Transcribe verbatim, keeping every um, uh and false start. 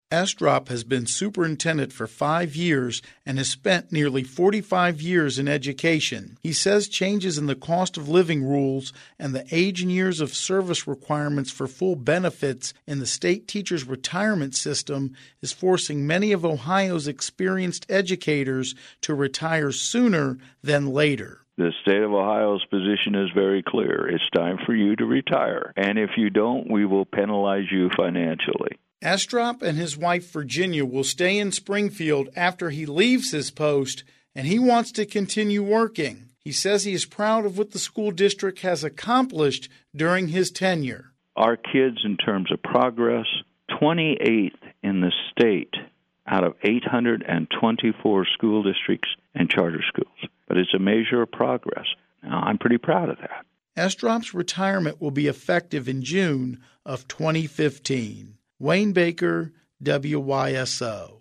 Estrop has been superintendent for five years and has spent nearly forty-five years in education. He says changes in the cost of living rules and the age and years of service requirements for full benefits in the state teachers' retirement system is forcing many of Ohio's experienced educators to retire sooner than later. The state of Ohio's position is very clear. It's time for you to retire. And if you don't, we will penalize you financially. Estrop and his wife Virginia will stay in Springfield after he leaves his post, and he wants to continue working. He says he is proud of what the school district has accomplished during his tenure. Our kids, in terms of progress, twenty-eighth in the state out of eight hundred twenty-four school districts and charter schools. But it's a measure of progress. Now, I'm pretty proud of that. Estrop's retirement will be effective in June of twenty fifteen. Wayne Baker, W Y S O.